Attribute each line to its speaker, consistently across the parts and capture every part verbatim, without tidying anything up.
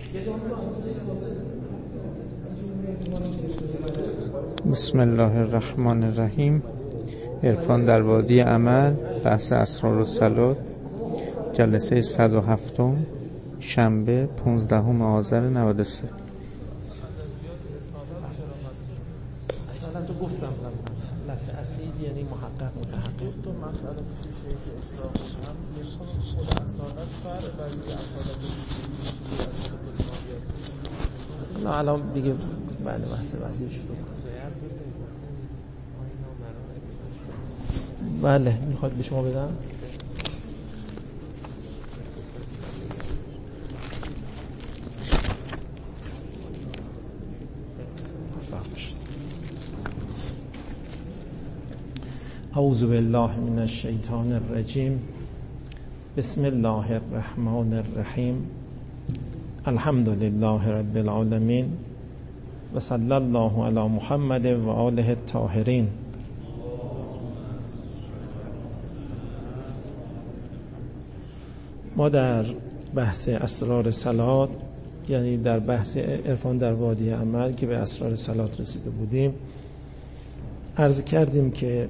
Speaker 1: بسم الله الرحمن الرحیم. عرفان در وادی عمل، بحث اسرار الصلات، جلسه صد و هفت، شنبه پانزدهم آذر نود و سه.
Speaker 2: اصلا تو گفتم لفظ اسید یعنی محقق متحقق.
Speaker 3: تو مسئله پیشه که اصلاح هم میخوام خود اصالت فرق برای اصالت پیشه
Speaker 2: نه الان دیگه بعد بحث بعدی شروع. بله میخواد به شما بدم. اعوذ بالله من الشیطان الرجیم. بسم الله الرحمن الرحیم. الحمد لله رب العالمین و صلی الله علی محمد و آله الطاهرین. ما در بحث اسرار صلات، یعنی در بحث عرفان در وادی عمل که به اسرار صلات رسیده بودیم، عرض کردیم که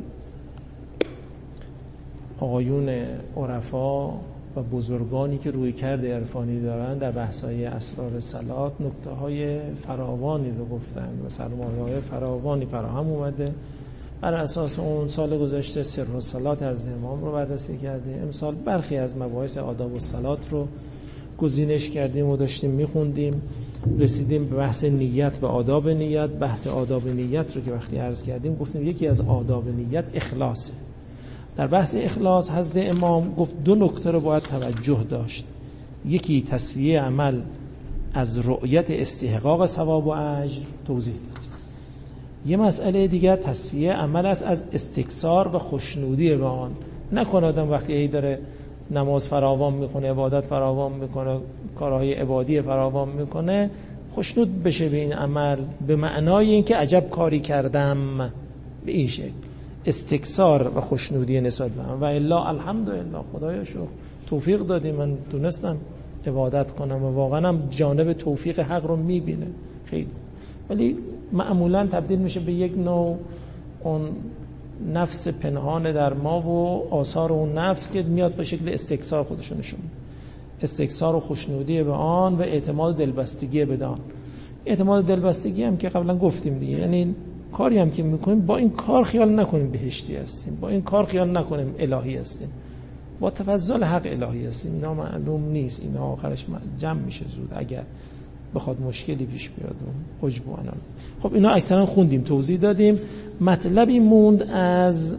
Speaker 2: آقایون عرفا و بزرگانی که روی کرده عرفانی دارن در بحث‌های اسرار صلات نکته‌های فراوانی رو گفتن و سرمایه‌های فراوانی فراهم اومده. بر اساس اون سال گذشته سر الصلات از امام رو بررسی کردیم. امسال برخی از مباحث آداب الصلات رو گزینش کردیم و داشتیم میخوندیم. رسیدیم به بحث نیت و آداب نیت. بحث آداب نیت رو که وقتی عرض کردیم گفتیم یکی از آداب نیت اخلاصه. در بحث اخلاص حضرت امام گفت دو نکته رو باید توجه داشت. یکی تصفیه عمل از رؤیت استحقاق ثواب و اجر توضیح داد. یه مسئله دیگر تصفیه عمل است از استکثار و خوشنودی به آن. نکن آدم وقتی ای داره نماز فراوان میکنه، عبادت فراوان میکنه، کارهای عبادی فراوان میکنه، خوشنود بشه به این عمل به معنای اینکه عجب کاری کردم، به این شکل استکثار و خوشنودی نسبت به آن. و الا الحمدلله خدایا شکر توفیق دادی من تونستم عبادت کنم و واقعا هم جانب توفیق حق رو میبینه خیلی. ولی معمولا تبدیل میشه به یک نوع اون نفس پنهان در ما و آثار اون نفس که میاد به شکل استکثار خودشو نشون میده. استکثار و خوشنودی به آن و اعتماد دلبستگی به آن. اعتماد دلبستگی هم که قبلا گفتیم دیگه، یعنی کاری هم که میکنیم با این کار خیال نکنیم بهشتی هستیم، با این کار خیال نکنیم الهی هستیم، با تفضل حق الهی هستیم. اینا معلوم نیست، اینا آخرش جمع میشه زود اگر بخواد مشکلی پیش بیاد و عجب و انان. خب اینا اکثرا خوندیم، توضیح دادیم. مطلبی موند از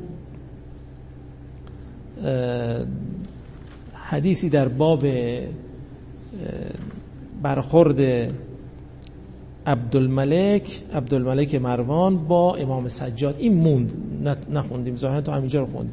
Speaker 2: حدیثی در باب برخورد عبدالملک عبدالملک مروان با امام سجاد. این موند نخوندیم، ظاهرا تو همینجا رو خوندیم.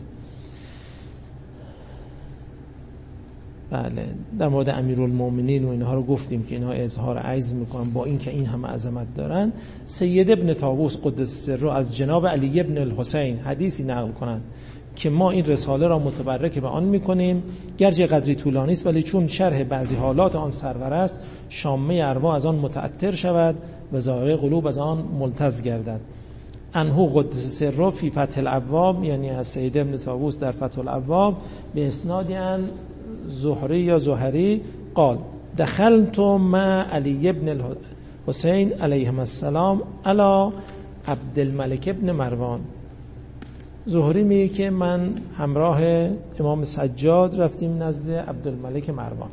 Speaker 2: بله در مورد امیرالمومنین و اینها رو گفتیم که اینها اظهار عجز میکنن با اینکه این همه عظمت دارن. سید ابن طاووس قدس سره از جناب علی ابن الحسین حدیثی نقل کنند که ما این رساله را متبرک به آن میکنیم، گرچه قدری طولانی است ولی چون شرح بعضی حالات آن سرور است شامه ارواح از آن متأثر شود و ظاهر قلوب از آن ملتز گردد. انهو قدس سره فی فتح الابواب، یعنی از سید ابن طاووس در فتح الابواب به اسناد ان زهری یا زهری قال دخلت مع علی ابن الحسین علیهم السلام علی عبدالملک ابن مروان. زهری میگه که من همراه امام سجاد رفتیم نزد عبدالملک مروان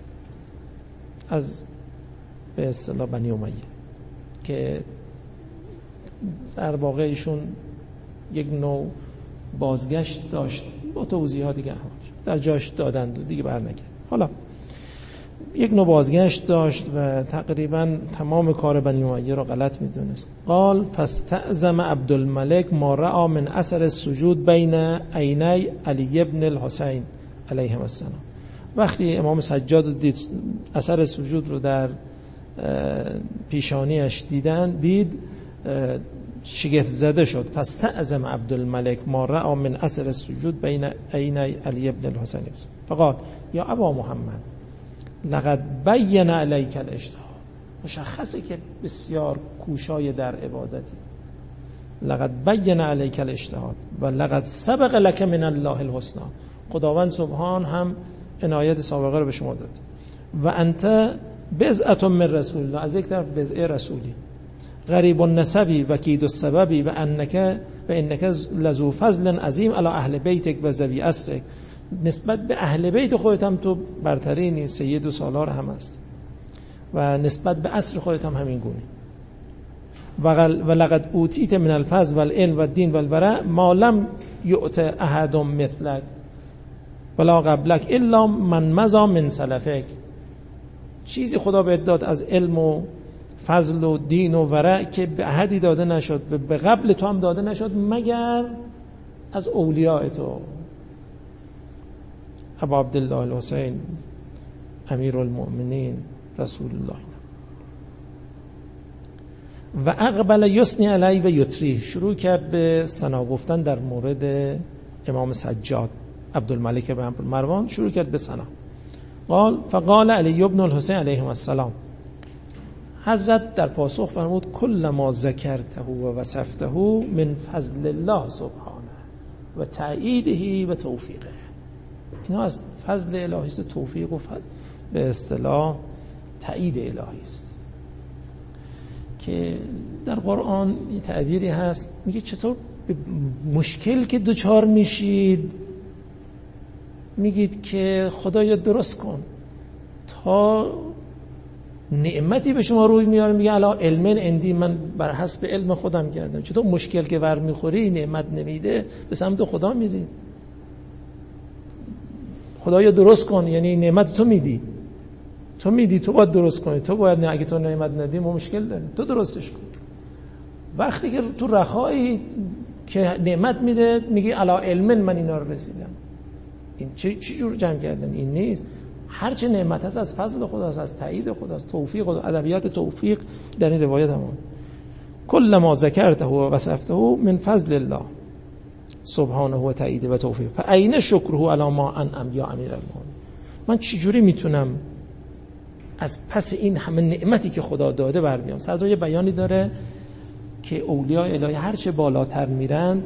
Speaker 2: از به اصطلاح بنی امیه که در واقع ایشون یک نوع بازگشت داشت با توضیحات دیگه در جاش دادند و دیگه برنگرد. حالا یک نوع بازگشت داشت و تقریبا تمام کار بنی امیه را غلط میدونست. قال فاستعظم عبدالملک ما رأى من اثر السجود بین عینی علی ابن الحسین علیه السلام. وقتی امام سجاد دید اثر سجود رو در پیشانیش دیدن دید شگفت زده شد. فاستعظم عبدالملک ما رأى من اثر السجود بین عینی علی ابن الحسین فقال یا ابا محمد لقد بین علیک الاجتهاد، مشخصه که بسیار کوشای در عبادتی. لقد بین علیک الاجتهاد و لقد سبق لک من الله الحسنی، خداوند سبحان هم عنایت سابقه رو به شما داد. و انت بضعة من رسول الله، از یک طرف بضعه رسولی، غریب النسبی و کید السببی و انک و انک لذو فضل عظیم علی اهل بیتک و ذوی عصرک، نسبت به اهل بیت خودت هم تو برتری نیست، سید و سالار هم است و نسبت به عصر خودت هم همین گونه. و لقد اوتیت من الفضل والعلم والدین والورع ما لم یؤت احد مثلک ولا قبلک الا من مضى من سلفک، چیزی خدا بهت داد از علم و فضل و دین و ورع که به احدی داده نشد، به قبل تو هم داده نشد مگر از اولیاء تو. ابو عبدالله الحسین امیر المؤمنین رسول الله. و اقبل یثنی علی و یطری، شروع کرد به ثنا گفتن در مورد امام سجاد عبدالملک بن مروان، شروع کرد به ثنا. قال فقال علی ابن الحسین علیه السلام، حضرت در پاسخ فرمود کل ما ذکرته و وصفته من فضل الله سبحانه و تأییده و توفیقه، اینا از فضل الهی است، توفیق و فضل به اصطلاح تأیید الهی است. که در قرآن یه تعبیری هست میگه چطور مشکل که دوچار میشید میگید که خدایا درست کن، تا نعمتی به شما روی میاره میگه الا علم اندی، من بر حسب علم خودم کردم. چطور مشکل که ور میخوری نعمت نمیده به سمت خدا میری، خدایا درست کن، یعنی نعمت تو میدی، تو میدی، تو باید درست کنی، تو باید، نه اگه تو نعمت ندی ما مشکل داریم، تو درستش کن. وقتی که تو رخایی که نعمت میده میگی الا علم من اینا رو رسیدم، این چه چه جور جمع کردن؟ این نیست. هر چه نعمت هست از فضل خداست، از تایید خداست، توفیق و ادبیات توفیق در این روایت هم کل ما ذکرته و وصفته من فضل الله سبحانه و تایید و توفیق فاین شکره علی ما انعم یا امیر المؤمنین، من چجوری میتونم از پس این همه نعمتی که خدا داده برمیام؟ صدر یه بیانی داره که اولیاء الهی هر چه بالاتر میرن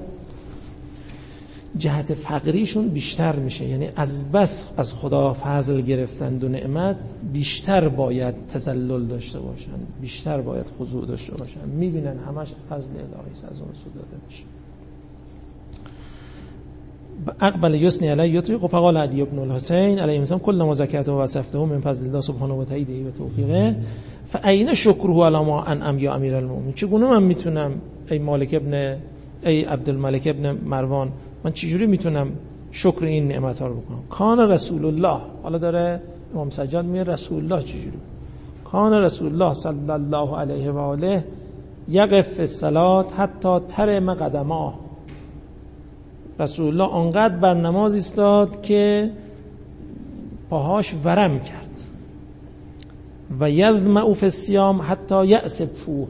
Speaker 2: جهت فقریشون بیشتر میشه، یعنی از بس از خدا فضل گرفتند و نعمت بیشتر باید تذلل داشته باشن، بیشتر باید خضوع داشته باشن، میبینن همش فضل الهی است از اون سو داده میشه. اقبل یثنی علی یطری فقال علی ابن الحسین علیه السلام کل ما ذکرته و وصفته من فضل الله سبحانه و تاییده و توفیقه فاین شکره علی ما انعم یا امیر المؤمنین، چگونه من میتونم ای مالک ابن ای عبدالملک ابن مروان، من چجوری میتونم شکر این نعمت ها رو بکنم؟ کان رسول الله، حالا داره امام سجاد میگه رسول الله چجوری؟ کان رسول الله صلی الله علیه و آله یقف فی الصلاة حتی ترم قدماه، رسول الله آنقدر بر نماز ایستاد که پاهاش ورم کرد. و یظمأ فی الصیام حتی یأسف فوه،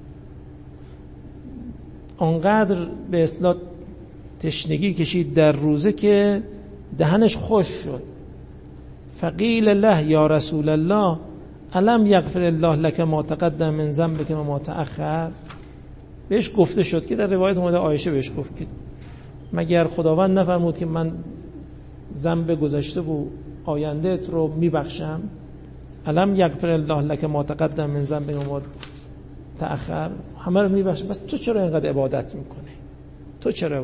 Speaker 2: آنقدر به اصطلاح تشنگی کشید در روزه که دهنش خوش شد. فقیل له یا رسول الله الم یغفر الله لك ما تقدم من ذنبک و ما تأخر، بهش گفته شد که در روایت اومده عایشه بهش گفت که مگر خداوند نفرمود که من ذنب گذشته و آیندهت رو میبخشم؟ الم یغفر الله لك ما تقدم من ذنبک و ما تأخر، همه رو میبخشه، بس تو چرا اینقدر عبادت میکنی؟ تو چرا؟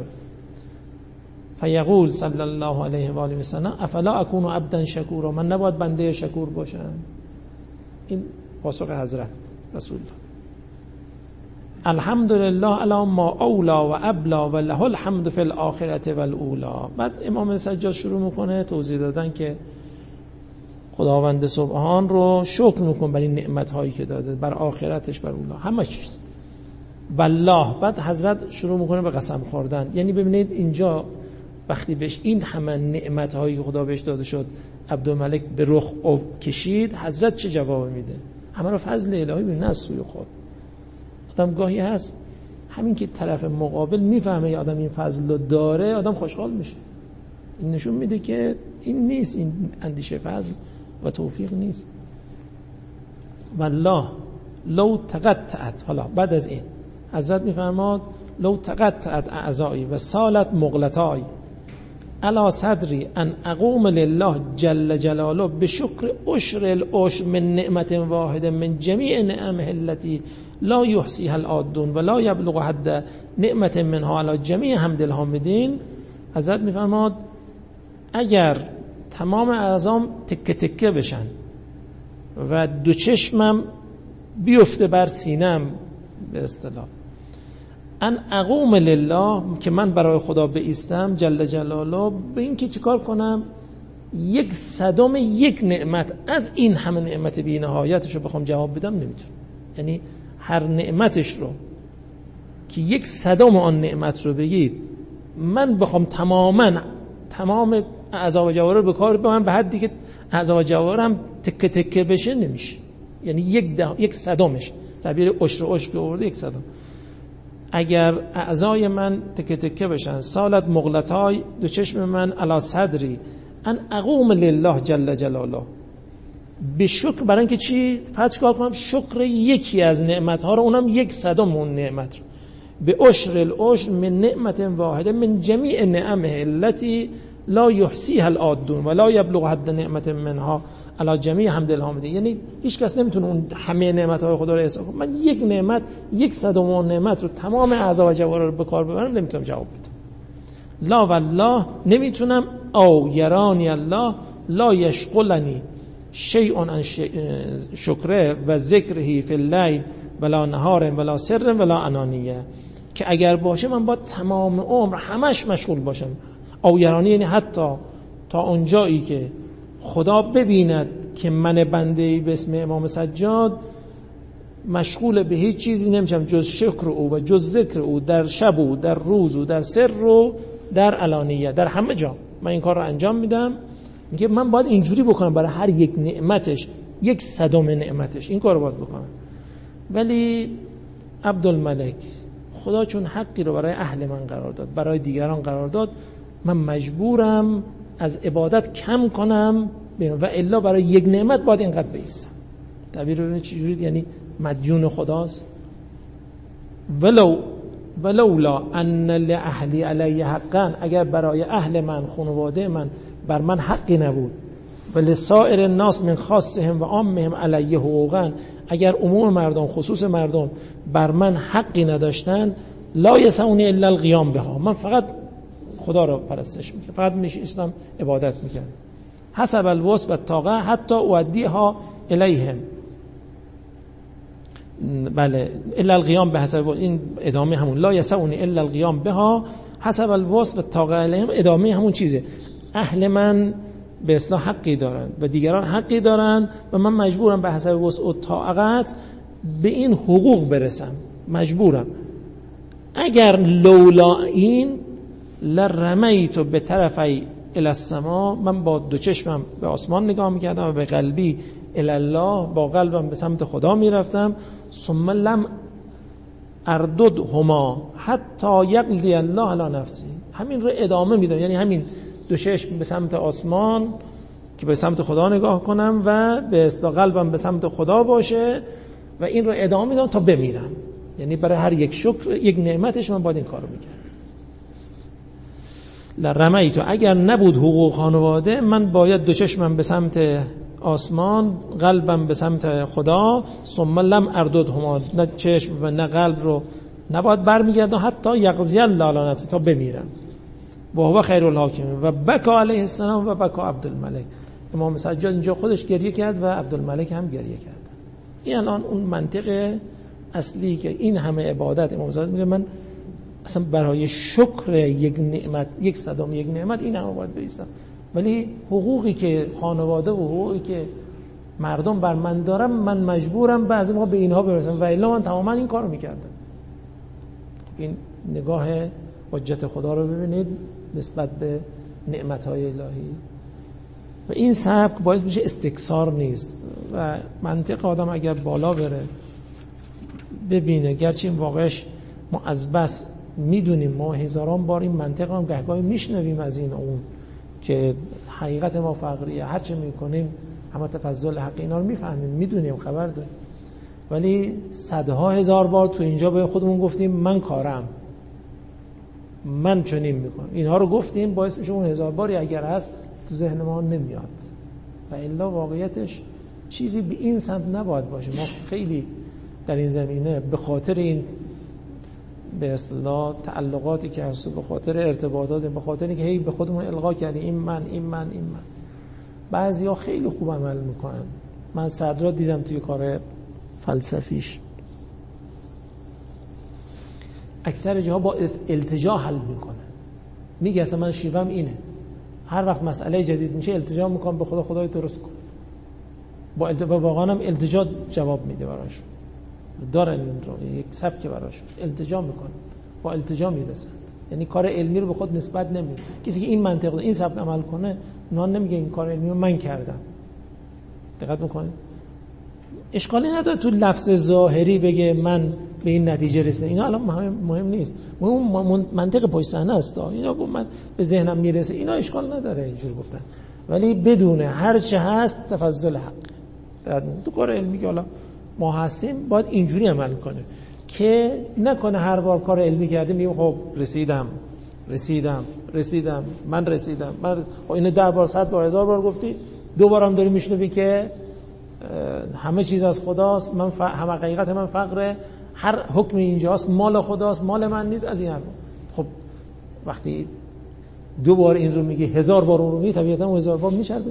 Speaker 2: فیقول صلی الله علیه و آله و سلم افلا اکون عبدا شکورا، من نباید بنده شکور باشم؟ این پاسخ حضرت رسول الله. الحمدلله علی ما اولا و ابلا و له الحمد فی الاخرة و الاولا. بعد امام سجاد شروع میکنه توضیح دادن که خداوند سبحان رو شکر میکن بر این نعمت هایی که داده، بر آخرتش، بر اولا، همه چیز. والله، بعد حضرت شروع میکنه به قسم خوردن. یعنی ببینید اینجا وقتی بهش این همه نعمت هایی که خدا بهش داده شد عبدالملک به رخ کشید، حضرت چه جواب میده؟ همه رو فضل الهی ببینه از سوی خود. آدم گاهی هست همین که طرف مقابل میفهمه یا آدم این فضل رو داره، آدم خوشحال میشه. این نشون میده که این نیست، این اندیشه فضل و توفیق نیست. والله لو تقطعت، حالا بعد از این حضرت میفرماد لو تقطعت اعضایی و سالت مغلطای علی صدری ان اقوم لله جل جلاله بشکر عشر العشر من نعمت واحد من جمیع نعمه التي لا یحصیها العادون و لا یبلغ حد نعمت منها علی جمیع حمد الحامدین. حضرت میفرماد اگر تمام اعضام تکه تکه بشن و دو چشمم بیفته بر سینم، به اصطلاح ان اقوم لله، که من برای خدا بایستم جل جلاله، به این که چیکار کنم یک صدم یک نعمت از این همه نعمت بی نهایتش رو بخوام جواب بدم نمیتونم. یعنی هر نعمتش رو که یک صدم آن نعمت رو بگید من بخوام تماما تمام اعضا و جوارح رو به کار ببرم به حدی که اعضا و جوارحم تکه تکه بشه نمیشه. یعنی یک ده... یک صدمش تعبیر عشر عشر که آورده یک صدم. اگر اعضای من تکه تکه بشن سالت مغلطای دو چشم من علی صدری ان اقوم لله جل جلاله به شکر، برای اینکه چی فقط کار کنم شکر یکی از نعمت ها رو، اونم یک صدم اون نعمت رو، به عشر العشر من نعمت واحده من جمیع نعمه التي لا یحصیها العادون و لا یبلغ حد نعمت منها علی جمیع حمد الحامدین. یعنی هیچ کس نمیتونه اون همه نعمت های خدا رو حساب کنه. من یک نعمت یک صدم اون نعمت رو تمام اعضا و جوارح رو به کار ببرم نمیتونم جواب بدم. لا والله نمیتونم. او یرانی الله لا یشغلنی شیء عن شکره و ذکره فی اللیل ولا نهار ولا سر ولا انانیه، که اگر باشه من با تمام عمر همش مشغول باشم. او یرانی یعنی حتی تا اونجایی که خدا ببیند که من بنده به اسم امام سجاد مشغول به هیچ چیزی نمیشم جز شکر او و جز ذکر او در شب و در روز و در سر و در علانیه، در همه جا من این کار رو انجام میدم. میگه من باید اینجوری بکنم برای هر یک نعمتش یک صدم نعمتش این کار رو باید بکنم. ولی عبدالملک خدا چون حقی رو برای اهل من قرار داد برای دیگران قرار داد، من مجبورم از عبادت کم کنم و الا برای یک نعمت باید اینقدر بایستم. تعبیر ببینید چجوری، یعنی مدیون خداست. ولو ولولا ان لاهلی علی حقا، اگر برای اهل من خانواده من بر من حقی نبود، ولسائر الناس من خاصهم و عامهم علی حقوقا، اگر عموم مردم خصوص مردم بر من حقی نداشتن، لا یسعونی الا القیام بها، من فقط خدا رو پرستش میکنم، فقط میشستم عبادت میکنم. حسب الوسع و طاقه حتی اودیها الیهم. بله الا القیام به حسب، این ادامه همون لا یسعونی الا القیام بها حسب الوسع و طاقه الیهم، ادامه همون چیزه. اهل من به اصلاح حقی دارن و دیگران حقی دارن و من مجبورم به حسب وسع و طاقت به این حقوق برسم، مجبورم. اگر لولا این لرمیت به طرفی الی السما، من با دو چشمم به آسمان نگاه میکردم و به قلبی الی الله، با قلبم به سمت خدا میرفتم. ثم لم اردد هما حتی یقضی الله علی نفسی، همین رو ادامه میدم، یعنی همین دو چشم به سمت آسمان که به سمت خدا نگاه کنم و به اصطلاح قلبم به سمت خدا باشه و این رو ادامه میدم تا بمیرم. یعنی برای هر یک شکر یک نعمتش من باید این کارو میکردم. لرمیت، اگر نبود حقوق خانواده من باید دو چشمم به سمت آسمان قلبم به سمت خدا. ثم لم ارددهما، نه چشم و نه قلب رو نباید برمیگردم حتی یقضی الله علی نفسی، تا بمیرم. و هو خیر الحاکمین. و بکا علیه السلام و بکا عبدالملک، امام سجاد اینجا خودش گریه کرد و عبدالملک هم گریه کرد. این الان اون منطق اصلی که این همه عبادت، امام سجاد میگه من اصلا برای شکر یک نعمت یک صدام یک نعمت این همه باید بایستم، ولی حقوقی که خانواده و حقوقی که مردم بر من دارن من مجبورم بعضی موقع به اینها برسم و الا من تماما این کارو میکردم. این نگاه حجت خدا رو ببینید نسبت به نعمت‌های الهی. و این سبک باعث میشه استکثار نیست و منطق آدم اگر بالا بره ببینه، گرچه این واقعش ما از بس میدونیم، ما هزاران بار این منطق هم گهگاهی میشنویم از این اون که حقیقت ما فقریه، هر چه میکنیم همه تفضل حق اینا رو میفهمیم، میدونیم، خبر داریم، ولی صدها هزار بار تو اینجا به خودمون گفتیم من کارم، من چنین میکنم، اینها رو گفتیم، باعث میشه اون هزار باری اگر هست تو ذهن ما نمیاد. و الا واقعیتش چیزی به این سمت نباید باشه. ما خیلی در این زمینه به خاطر این به اصطلاح تعلقاتی که هست، به خاطر ارتباطات، به خاطر اینکه هی به خودمون القا کردیم این من این من این من، بعضیا خیلی خوب عمل میکنن. من صدرا دیدم توی کار فلسفیش اکثر جاها با التجا حل میکنه، میگه اصلا من شیوهم اینه، هر وقت مسئله جدید میشه التجا میکنم به خدا، خدای درست کن، با التجا واقعا هم التجا جواب میده براش، دارن این رو یک سبک براش التجا میکنه، با التجا میرسن، یعنی کار علمی رو به خود نسبت نمیده. کسی که این منطق این سبک عمل کنه نه نمیگه این کار علمی رو من کردم. دقت میکنید؟ اشکالی نداره تو لفظ ظاهری بگه من به این نتیجه رسیدم، اینا الان مهم, مهم نیست، مهم منطق پشت صحنه است. اینا گفت من به ذهنم میرسه، اینا اشکال نداره اینجور گفتن، ولی بدون هر چه هست تفضل حق. تو کار علمی که حالا ما هستیم باید اینجوری عمل کنه که نکنه هر بار کار علمی کردیم میگم خب رسیدم رسیدم رسیدم من رسیدم من، خب اینو ده بار صد بار هزار بار گفتی، دو بارم داری میشنوی که همه چیز از خداست، من ف... همه حقیقت من فقره، هر حکم اینجاست، مال خداست، مال من نیست، از این حرف. خب وقتی دو بار این رو میگی هزار بار اون رو میگی، طبیعتا اون هزار بار میچربه.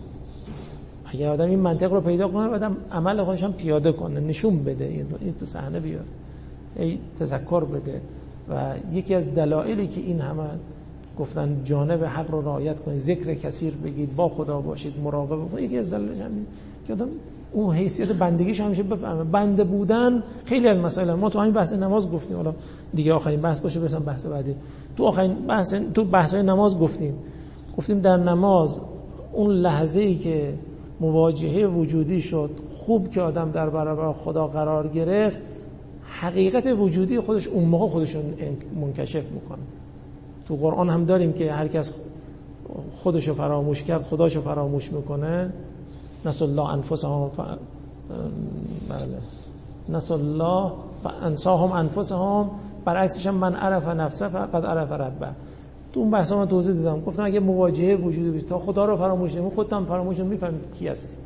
Speaker 2: اگر آدم این منطق رو پیدا کنه، آدم عمل خودش هم پیاده کنه، نشون بده، این رو این تو صحنه بیاد، ای تذکر بده. و یکی از دلایلی که این همه گفتن جانب حق رو رعایت کنید، ذکر کثیر بگید، با خدا باشید، مراقبه کنید، یکی از دلایلش همین که آدم اون حیثیت بندگیش همیشه بفهمه. بنده بودن خیلی از مسائل ما تو همین بحث نماز گفتیم، حالا دیگه آخرین بحث باشه برسم بحث بعدی. تو آخرین بحث تو بحث‌های نماز گفتیم گفتیم در نماز اون لحظه‌ای که مواجهه وجودی شد، خوب که آدم در برابر خدا قرار گرفت، حقیقت وجودی خودش اون موقع خودشون منکشف میکنه. تو قرآن هم داریم که هر کس خودشو فراموش کرد خداشو فراموش میکنه. نسوا الله انفسهم ف... بله نسوا الله فانساهم انفسهم، برعکسش هم من عرف نفسه فقد عرف ربه. تو اون بحثا من توضیح دادم، گفتم اگه مواجهه وجودی بشه تا خدا رو فراموش نمی، خودت هم فراموش نمی‌فهمی کی هستی.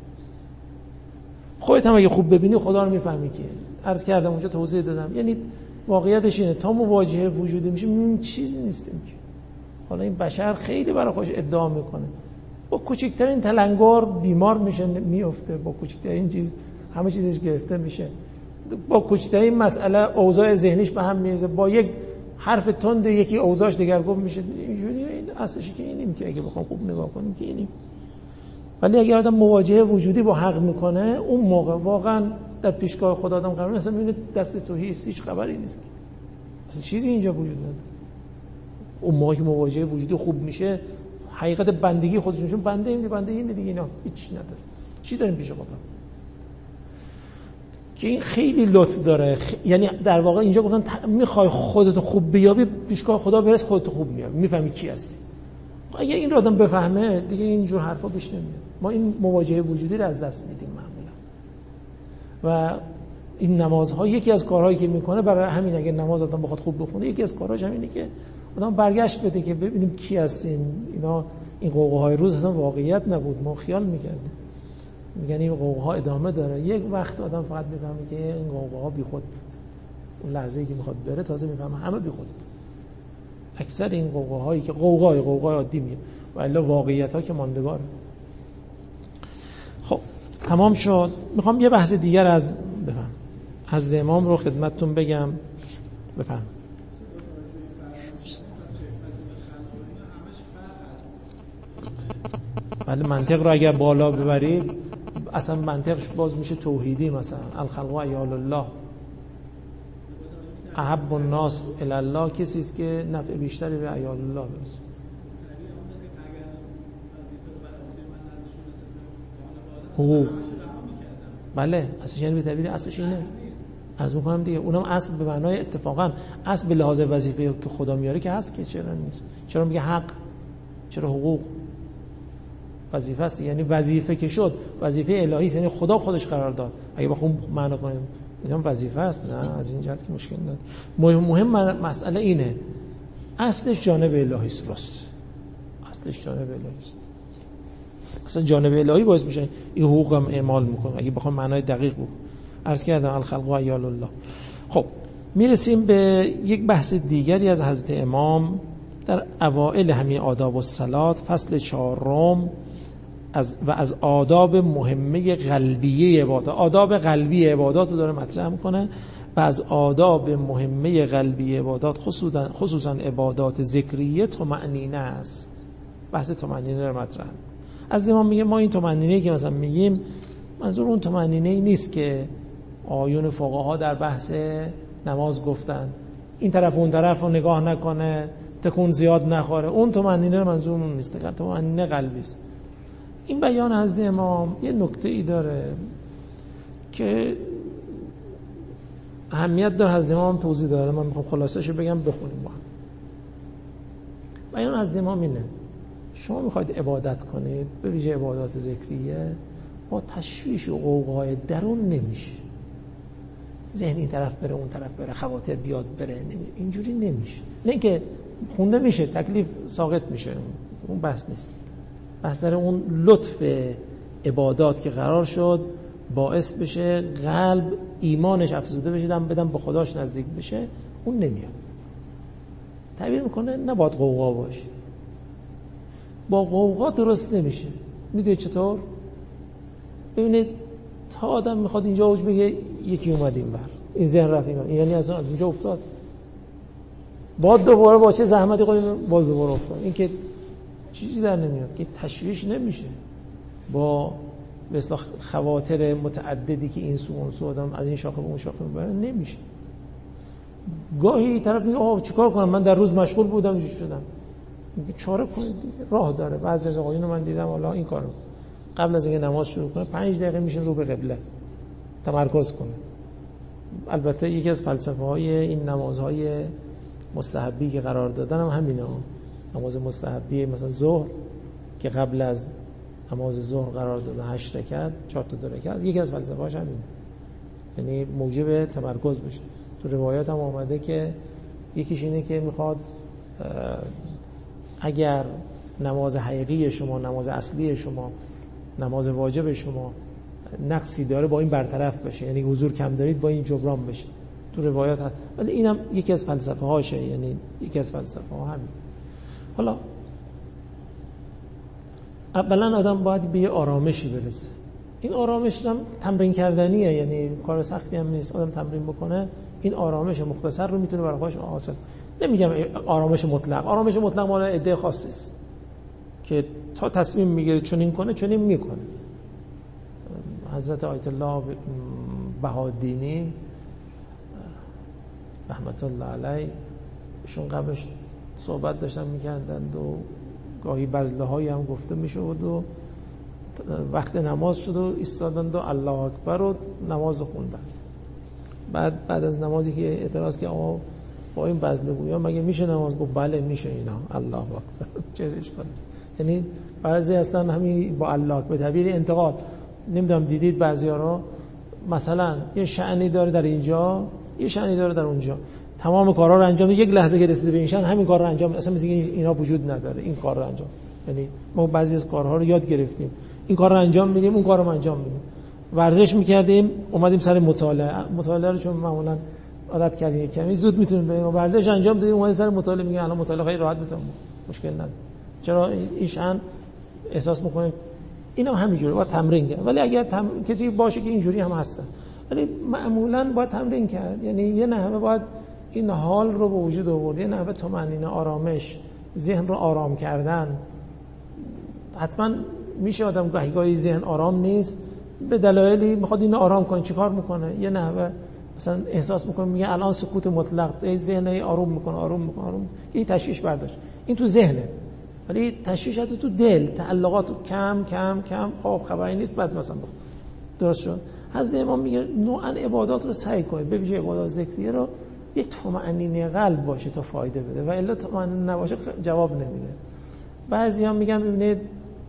Speaker 2: خودت هم اگه خوب ببینی خدا رو می‌فهمی کیه. عرض کردم اونجا توضیح دادم، یعنی واقعیتش اینه تا مواجهه وجودی میشه می‌بینیم چیزی نیستیم که. حالا این بشر خیلی برای خودش ادعا میکنه، با کوچکترین تلنگر بیمار میشه میفته، با کوچکترین چیز همه چیزش گرفته میشه، با کوچکترین مسئله اوضاع ذهنیش به هم میریزه، با یک حرف تند یکی اوضاعش دگرگون میشه. اینجوری این اصلش که اینیم که اگه بخوام خوب نگاه کنیم که اینیم. ولی اگه آدم مواجهه وجودی با حق میکنه، اون موقع واقعا در پیشگاه خدا آدم قرار اصلا میبینه دست توهیست، هیچ خبری نیست، اصلا چیزی اینجا وجود نداره. اون موقع که مواجهه وجودی خوب میشه، حقیقت بندگی خودش میشه، بنده این بنده این دیگه، اینا هیچ نداره. چی داریم پیش خدا؟ که این خیلی لطف داره. خ... یعنی در واقع اینجا گفتن ت... میخوای خودت خوب بیابی، پیشگاه خدا برس، خودت خوب میابی، میفهمی کی هستی. اگه این رو آدم بفهمه دیگه اینجور حرفا پیش نمیاد. ما این مواجهه وجودی رو از دست میدیم معمولا. و این نمازها یکی از کارهایی که میکنه، برای همین اگه نماز آدم بخواد خوب بخونه، یکی از کارهاش همینه که آدم برگشت بده که ببینیم کی هستیم. اینا این قوقاهای روز اصلا واقعیت نبود، ما خیال میکردیم. میگن این قوقاها ادامه داره. یک وقت آدم فقط میفهمه که این قوقاها بیخود بود. اون لحظه‌ای که میخواد بره تازه میفهمه همه بیخود بود. اکثر این قوقاهایی که قوقای قوقای عادی میاد و الا واقعیت‌ها که ماندگاره. خب تمام شد. میخوام یه بحث دیگر از بفهم از امام رو خدمتتون بگم. بفهم. ولی منطق رو اگر بالا ببرید اصلا منطقش باز میشه توحیدی. مثلا الخلق عیال الله، احب الناس الی الله کسی است که نفع بیشتری به عیال الله برسه. حقوق بله اصلش یعنی به تعبیر اصلش اینه. از میکنم دیگه اونم اصل به معنای اتفاقا اصل به لحاظ وظیفه که خدا میاره که هست که چرا نیست. چرا میگه حق، چرا حقوق؟ وظیفه است، یعنی وظیفه که شد وظیفه الهی است، یعنی خدا خودش قرار داد. اگه بخوام معنا کنیم اینا وظیفه است، نه از این جهت که مشکل نداره. مهم مهم مسئله اینه اصلش جانب الهی است. راست اصلش جانب الهی است. اصلا جانب الهی باعث میشه این حقوق هم اعمال میکنه اگه بخوام معنای دقیق بگم. عرض کردم الخلق و عیال الله. خب میرسیم به یک بحث دیگری از حضرت امام در اوائل همین آداب الصلات، فصل چهارم از و از آداب مهمه قلبیه عبادات. آداب قلبی عبادات رو داره مطرح میکنه و از آداب مهمه قلبی عبادات خصوصا خصوصا عبادات ذکریه طمأنینه است. بحث طمأنینه رو مطرح. از امام میگه ما این طمأنینه‌ای که مثلا میگیم منظور اون طمأنینه‌ای نیست که آیون فقها در بحث نماز گفتن این طرف اون طرف رو نگاه نکنه، تکون زیاد نخوره. اون طمأنینه منظور اون نیست، طمأنینه قلبی است. این بیان حضرت امام یه نکته ای داره که اهمیت داره، حضرت امام توضیح داره. من میخوام خلاصه‌شو بگم بخونیم با هم. بیان حضرت امام اینه: شما میخواید عبادت کنید، به ویژه عبادات ذکریه، با تشویش و غوغای درون نمیشه. ذهن این طرف بره اون طرف بره، خواطر بیاد بره، اینجوری نمیشه. نه که خونده میشه، تکلیف ساقط میشه، اون بحث نیست. بحث در اون لطف عبادات که قرار شد باعث بشه قلب ایمانش افزوده بشه، دم بدم به خداش نزدیک بشه، اون نمیاد. تعبیر میکنه نباید غوغا باشه. با غوغا درست نمیشه. میدونید چطور؟ ببینید تا آدم میخواد اینجا اوج بگه یکی اومد این بر این ذهن رفت این، یعنی از از اونجا افتاد، بعد دوباره با چه زحمتی خود باز دوباره افتاد. این که چیزی در نمیاد، که تشویش نمیشه با به اصطلاح خواطر متعددی که این سو اون سو آدم از این شاخه به اون شاخه میبره، نمیشه. گاهی طرف میگه آه چیکار کنم، من در روز مشغول بودم اینجوری شدم. میگه چاره کنید دیگه، راه داره. بعضی از آقایون من دیدم حالا این کارو قبل از اینکه نماز شروع کنه پنج دقیقه میشین رو به قبله تمرکز کنه. البته یکی از فلسفه های این نمازهای مستحبی که قرار دادن هم همینه. نماز مستحبی مثلا ظهر که قبل از نماز ظهر قرار دادن هشت رکعت، چهار تا دو رکعت، یکی از فلسفه هاش همینه، یعنی موجب تمرکز بشه. تو روایات هم آمده که یکیش اینه که میخواد اگر نماز حقیقی شما، نماز اصلی شما، نماز واجب شما نقصی داره با این برطرف بشه، یعنی حضور کم دارید با این جبران بشه. تو روایات هست، ولی اینم یکی از فلسفه هاشه، یعنی یکی از فلسفه ها همین. حالا اولا آدم باید به یه آرامشی برسه. این آرامش هم تمرین کردنیه، یعنی کار سختی هم نیست. آدم تمرین بکنه این آرامش مختصر رو میتونه برای خودش حاصل. نمیگم آرامش مطلق، آرامش مطلق مال عده خاصی است که تا تصمیم میگیره چنین کنه چنین میکنه. حضرت آیت الله بهادینی رحمت الله علیه ایشون قبلش صحبت داشتن میکردند و گاهی بزله هایی هم گفته میشد و وقت نماز شد و ایستادند و الله اکبر و نماز خوندن. بعد بعد از نمازی که اعتراض که آقا با این بزله گویا مگه میشه نماز؟ گفت بله میشه اینا، الله اکبر. چرش کنه؟ یعنی بعضی هستن همین با الله به تعبیر انتقال. نمیدونم دیدید بعضیا رو مثلا یه شأنی داره در اینجا، یه شأنی داره در اونجا، تمام کارها رو انجام میده، یک لحظه که رسیده به این شأن همین کار رو انجام میده، اصلا مثل اینا وجود نداره این کار رو انجام. یعنی ما بعضی از کارها رو یاد گرفتیم، این کار رو انجام میدیم، اون کار رو انجام میدیم. ورزش میکردیم اومدیم سر مطالعه، مطالعه رو چون معمولا عادت کردیم کمی زود میتونیم بریم، ورزش انجام دادیم اومدیم سر مطالعه، میگن الان مطالعه خیلی راحت میتونم، مشکل نداره. چرا این شأن احساس میکنیم اینا هم همینجوری باید تمرین کرد. ولی اگر تم... کسی باشه که اینجوری هم هستن، ولی معمولا باید تمرین کرد. یعنی یه نحوه باید این حال رو به وجود آورد، یه نحوه طمأنینه، آرامش، ذهن رو آرام کردن. حتما میشه آدم گاهی گاهی ذهن آرام نیست، به دلایلی میخواد اینو آرام کنه، چیکار میکنه؟ یه نحوه مثلا احساس میکنه میگه الان سکوت مطلق، ای ذهن آروم میکنه آروم میکنه آروم، این تشویش برداشت، این تو ذهنه. ولی تشویشات تو دل، تعلقات کم کم کم، خب خبری نیست بعد مثلا بخ. درست شد. حضرت امام میگه نوعا عبادات رو سعی کنید، به ویژه عبادات ذکریه رو یه طمأنینه قلب باشه تا فایده بده، و الا طمأنینه نباشه جواب نمیده. بعضیا میگن ببینید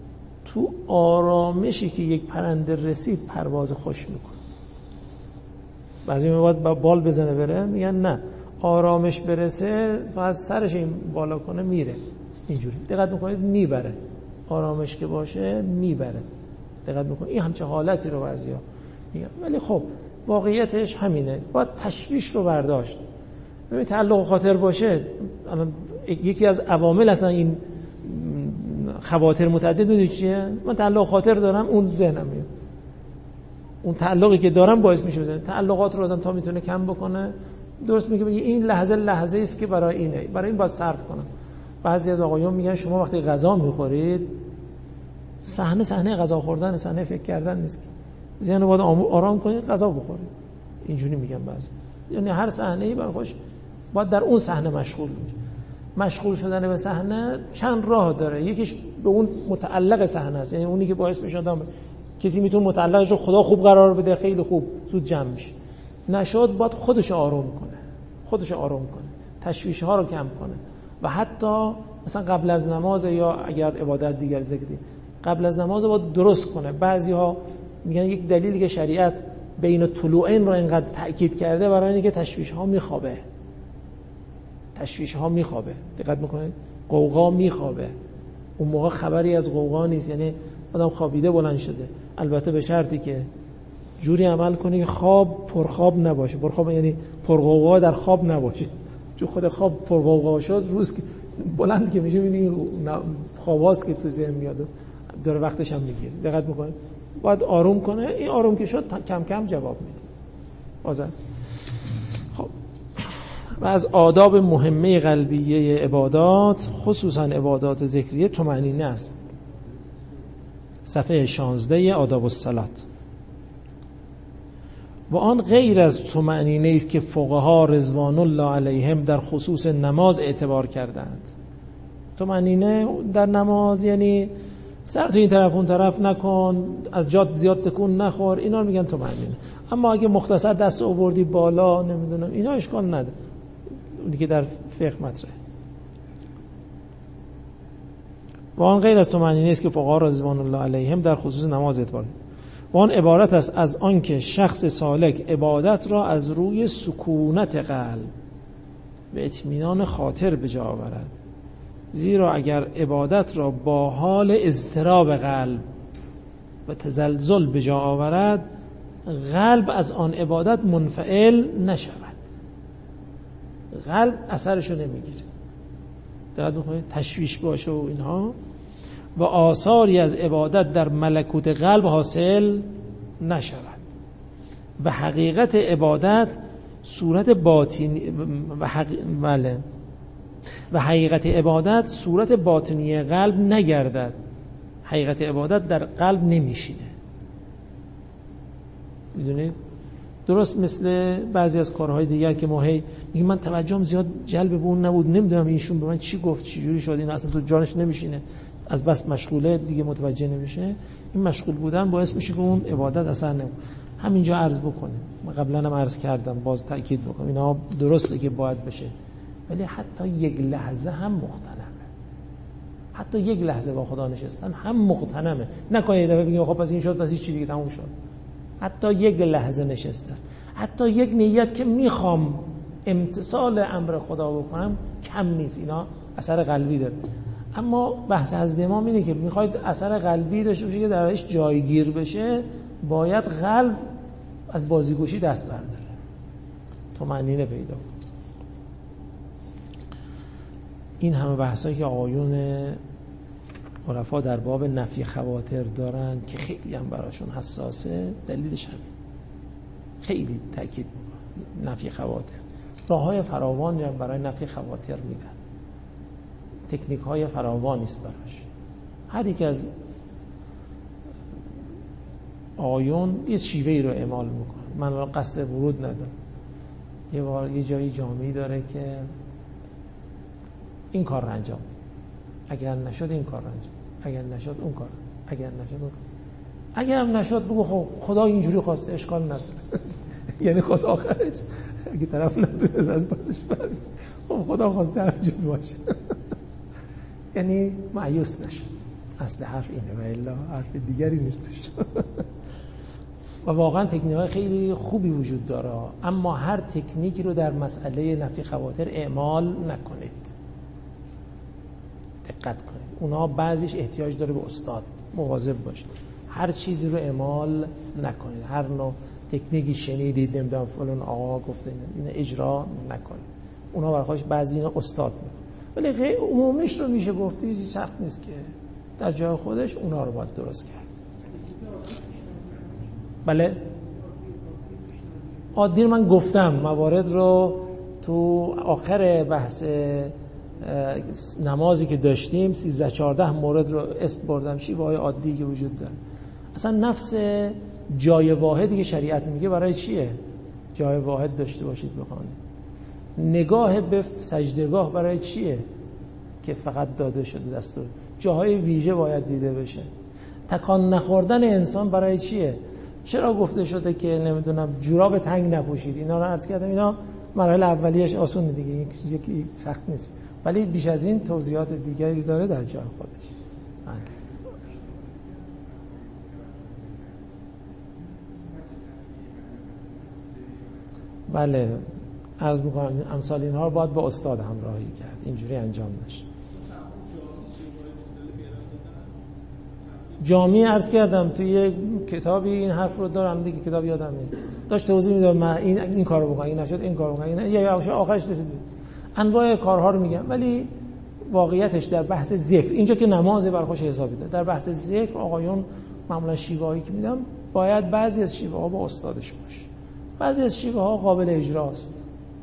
Speaker 2: تو آرامشی که یک پرنده رسید پرواز خوش میکنه. بعضی موقع باید بال بزنه بره، میگن نه آرامش برسه فقط سرش این بالا کنه میره. اینجوری دقت میکنید میبره. آرامش که باشه میبره. دقت میکنید این همچه حالتی رو بعضیا میگن. ولی خب واقعیتش همینه. باید تشویش رو برداشت. ببین تعلق خاطر باشه، یکی از عوامل اصلا این خواطر متعدد میدونی چیه؟ من تعلق خاطر دارم، اون ذهنم میاد. اون تعلقی که دارم باعث میشه بزنه. تعلقات رو آدم تا میتونه کم بکنه. درست میگه این لحظه لحظه است که برای اینه، برای این باید صرف کنم. بعضی از آقایون میگن شما وقتی غذا میخورید صحنه صحنه غذا خوردن، صحنه فکر کردن نیست. ذهن رو باید آرام کنید، غذا بخورید. اینجوری میگن بعضی. یعنی هر صحنه‌ای برای خودش باید در اون صحنه مشغول بشه. مشغول شدن به صحنه چند راه داره. یکیش به اون متعلق صحنه است، یعنی اونی که باعث میشه آدم، کسی میتونه متعلقش رو خدا خوب قرار بده، خیلی خوب زود جمع میشه. نشد باید خودش آروم کنه. خودش آروم کنه. تشویش ها رو کم کنه. و حتی مثلا قبل از نماز یا اگر عبادت دیگر ذکری قبل از نماز باید درست کنه. بعضی‌ها میگن یک دلیلی که شریعت بین طلوعین رو اینقدر تأکید کرده برای اینکه تشویش ها میخوابه. تشویش ها میخوابه. دقت میکنید؟ قوقا میخوابه. اون موقع خبری از قوقا نیست، یعنی آدم خوابیده بلند شده. البته به شرطی که جوری عمل کنی که خواب پرخواب نباشه. پرخواب یعنی پرقوقا در خواب نباشه. چون خود خواب پرقوقا شد، روز که بلند که میشه میبینی خواباست که تو ذهن میاد داره وقتش هم میگیره. دقت میکنید؟ باید آروم کنه. این آروم که شد کم کم جواب میده. آزاد. خب و از آداب مهمه قلبیه عبادات، خصوصا عبادات ذکریه، طمأنینه است. صفحه شانزده آداب الصلات. و آن غیر از طمأنینه است که فقها رضوان الله علیهم در خصوص نماز اعتبار کردند. طمأنینه در نماز یعنی سر تو این طرف اون طرف نکن، از جات زیاد تکون نخور، اینا رو میگن طمأنینه. اما اگه مختصر دست آوردی بالا، نمیدونم، اینا اشکال نداره. اون دیگه در فقه مطرحه. و آن غیر از طمأنینه است که فقها رضوان الله علیهم در خصوص نماز اعتبار کردند. و آن عبارت است از آن که شخص سالک عبادت را از روی سکونت قلب و اطمینان خاطر به جا آورد. زیرا اگر عبادت را با حال اضطراب قلب و تزلزل به جا آورد، قلب از آن عبادت منفعل نشود. قلب اثرشو نمیگیره. دقت بکنید، تشویش باشه و اینها، و آثاری از عبادت در ملکوت قلب حاصل نشود. و حقیقت عبادت صورت باطنی و حق... بله. و حقیقت عبادت صورت باطنی قلب نگردد. حقیقت عبادت در قلب نمیشینه. میدونید؟ درست مثل بعضی از کارهای دیگر که ما هی میگیم من توجهم زیاد جلب به اون نبود، نمیدونم ایشون به من چی گفت، چی جوری شد، این اصلا تو جانش نمیشینه، از بس مشغوله دیگه متوجه نمیشه. این مشغول بودن باعث میشه که اون عبادت اثر نکنه. همینجا عرض بکنیم، من قبلا هم عرض کردم، باز تاکید بکنم، اینا درسته که باید بشه، ولی حتی یک لحظه هم مغتنمه. حتی یک لحظه با خدا نشستن هم مغتنمه. نکنید دفعه بگید خب پس این شد پس چی دیگه تموم شد. حتی یک لحظه نشستن، حتی یک نیت که میخوام امتثال امر خدا بکنم کم نیست. اینا اثر قلبی داره. اما بحث از امام اینه که میخواید اثر قلبی داشته باشه که درش جایگیر بشه، باید قلب از بازیگوشی دست برداره، طمأنینه پیدا کنه. این همه بحثایی که آقایون عرفا در باب نفی خواطر دارن که خیلی هم براشون حساسه، دلیلش همین. خیلی تاکید میکنن نفی خواطر. راههای فراوانی هم برای نفی خواطر میدن، تکنیک های فراوانی است براش. هر یک از آقایون یه شیوهی رو اعمال میکنه. من قصد ورود ندارم. یه بار یه جایی جامعی داره که این کار رو انجام، اگر نشد این کار رو انجام، اگر نشد اون کار، اگر نشد اون کار. اگر هم نشد بگو خب خدا اینجوری خواسته، اشکال نداره. یعنی خواست آخرش اگه طرف نتونست از پسش برید، خب خدا خواسته همینجوری باشه. یعنی مایوس نشه. اصل حرف اینه و الا حرف دیگری نیستش. و واقعا تکنیک‌های خیلی خوبی وجود داره، اما هر تکنیکی رو در مسئله نفی خواطر اعمال نکنید. دقت کنید، اونا بعضیش احتیاج داره به استاد، مواظب باشید. هر چیزی رو اعمال نکنید، هر نوع تکنیکی شنیدید نمیدونم فلان آقا گفته این اجرا نکنید. اونا برای خودش بعضی اینا استاد میخواد، ولی غیر عمومیش رو میشه گفت، چیزی سخت نیست که در جای خودش اونا رو باید درست کرد. بله عادی من گفتم موارد رو تو آخر بحث نمازی که داشتیم سیزده چهارده مورد رو اسم بردم، شیوه های عادی که وجود داره. اصلا نفس جای واحدی که شریعت میگه برای چیه؟ جای واحد داشته باشید بخوانید. نگاه به سجدگاه برای چیه؟ که فقط داده شده دستور. جاهای ویژه باید دیده بشه. تکان نخوردن انسان برای چیه؟ چرا گفته شده که نمیدونم جوراب تنگ نپوشید؟ اینا رو عرض کردم، اینا مراحل اولیه‌اش آسونه دیگه، این چیزی که سخت نیست، ولی بیش از این توضیحات دیگری داره در جای خودش. بله عرض می‌کنم امثال اینها رو باید با استاد همراهی کرد، اینجوری انجام نشه. جامعی عرض کردم توی یک کتابی این حرف رو دارم دیگه، کتاب یادم نیست، داشت توضیح میداد من این این کارو بکنم، این نشد این کارو بکنم، این یا آخرش رسید انواع کارها رو میگم. ولی واقعیتش در بحث ذکر، اینجا که نماز بر خوش حسابی ده، در بحث ذکر آقایون معمولا شیوهایی که میدم باید بعضی از شیوه ها با استادش باشه، بعضی از شیوه ها قابل اجراست،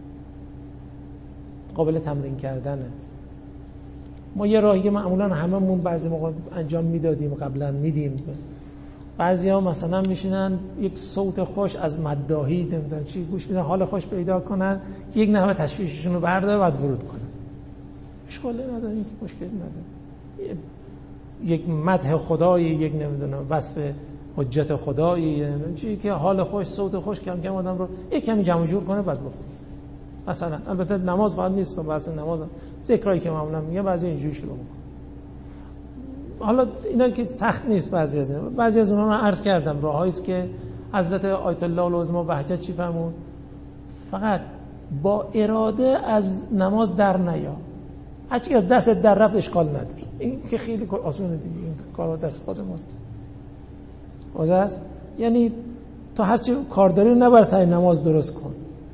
Speaker 2: قابل تمرین کردنه. ما یه راهی که معمولا هممون بعضی موقع انجام میدادیم قبلا میدیم، بعضیا مثلا میشینن یک صوت خوش از مداحی نمیدونم چی گوش میدن، حال خوش پیدا کنن که یک نحوه تشویششون رو برداره بعد ورود کنن. اشکالی نداره، این که مشکلی نداره. یک مدح خدایی، یک نمیدونم وصف حجت خدایی، چیزی که حال خوش صوت خوش کم کم آدم رو یک کمی جمع جور کنه بعد بخونه. مثلا البته نماز باید نیست، واسه نماز ذکرایی که معمولا میگه بعضی اینجوری شروع میکنه. حالا اینا که سخت نیست، بعضی از اینا بعضی از اونها من عرض کردم راهایی است که حضرت آیت الله العظما بهجت چی فرمود؟ فقط با اراده از نماز در نیا، هرچی از دست در رفت اشکال نداره. این که خیلی آسونه دیگه، این کار دست خود ماست. واضح است؟ یعنی تو هرچی کار داری نبر سعی نماز درست کن،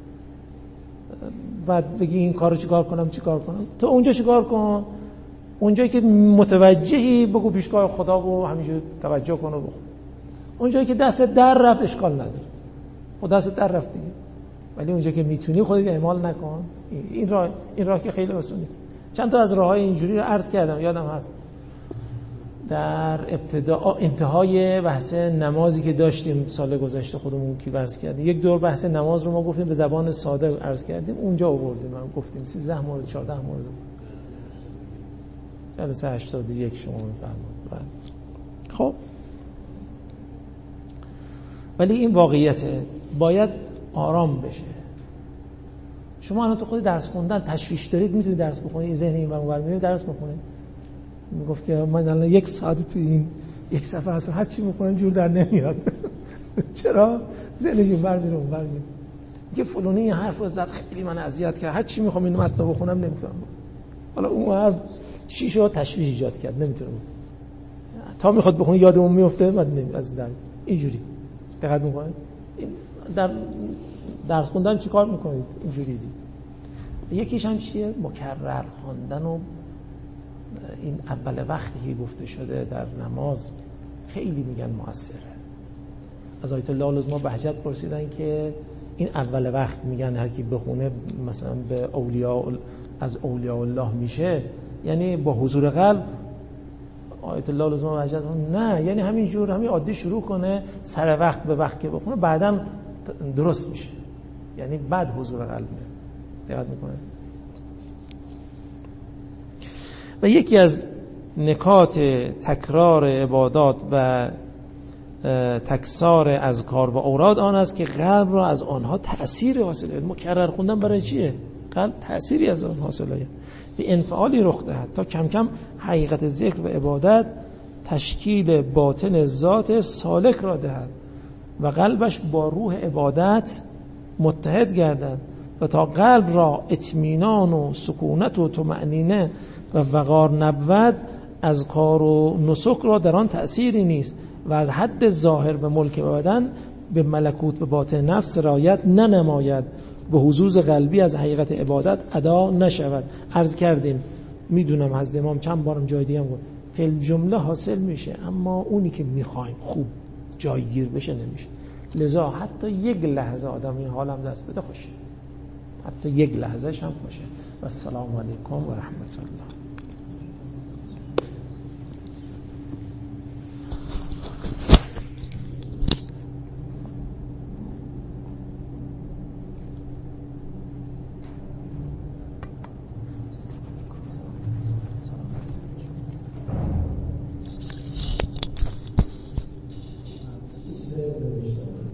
Speaker 2: بعد بگی این کارو چیکار کنم چیکار کنم. تو اونجا چیکار کن، اونجایی که متوجهی بگو پیشگاه خدا و همینجور توجه کن و بخون. اونجایی که دست در رفت اشکال نداره، خود دست در رفت دیگه، ولی اونجایی که میتونی خودت اعمال نکن. این راه این راه که خیلی آسونه. چند تا از راههای اینجوری رو عرض کردم، یادم هست در ابتدا انتهای بحث نمازی که داشتیم سال گذشته خودمون کی عرض کردیم، یک دور بحث نماز رو ما گفتیم به زبان ساده عرض کردیم، اونجا آوردیم من گفتیم سیزده مورد چهارده مورد جلسه هشتاد و یک شما میفرمایید. خب ولی این واقعیته، باید آرام بشه. شما الان تو خود درس خوندن تشویش دارید، میتونید درس بخونید، ذهن این ور میاد درس بخونید. میگفت که من الان یک ساعت تو این یک صفحه اصلا هر چی میخونم جور در نمیاد. چرا؟ ذهنش این ور میره اون ور میره. میگه فلانی این حرفو زد خیلی من اذیت کرد، هر چی میخوام اینو متن بخونم نمیتونم. حالا اون حرف چی شو تشویش ایجاد کرد نمیتونم. تا میخواد بخونه یادمون میفته بعد نمیاد از در اینجوری. دقت میکنید؟ در درس خوندن چیکار میکنید؟ اینجوری دی. یکیش هم چیه؟ مکرر خواندن و این اول وقتی که گفته شده در نماز خیلی میگن موثره. از آیت الله العظما بهجت پرسیدن که این اول وقت میگن هر کی بخونه مثلا به اولیاء از اولیاء الله میشه، یعنی با حضور قلب؟ آیت الله العظما بهجت نه، یعنی همین جور همین عادی شروع کنه سر وقت به وقت که بخونه بعداً درست میشه، یعنی بعد حضور قلب میره. دقت میکنه. و یکی از نکات تکرار عبادات و تکثار اذکار و اوراد آن است که قلب را از آنها تأثیر حاصله. مکرر خوندن برای چیه؟ قلب تأثیری از آن حاصله، به انفعالی رخ دهد تا کم کم حقیقت ذکر و عبادت تشکیل باطن ذات سالک را دهد و قلبش با روح عبادت متحد گردد و تا قلب را اطمینان و سکونت و طمأنینه و وقار نبود، از کار و نسک را در آن تأثیری نیست و از حد ظاهر به ملک بدن به ملکوت و باطن نفس رعایت ننماید و حظوظ قلبی از حقیقت عبادت ادا نشود. عرض کردیم، میدونم حضرت امام چند بارم جای دیگه هم گفت فل جمله حاصل میشه، اما اونی که میخوایم خوب جایگیر بشه نمیشه. لذا حتی یک لحظه آدم این حالم دست بده خوشه، حتی یک لحظهش هم خوشه. و السلام علیکم و رحمت الله.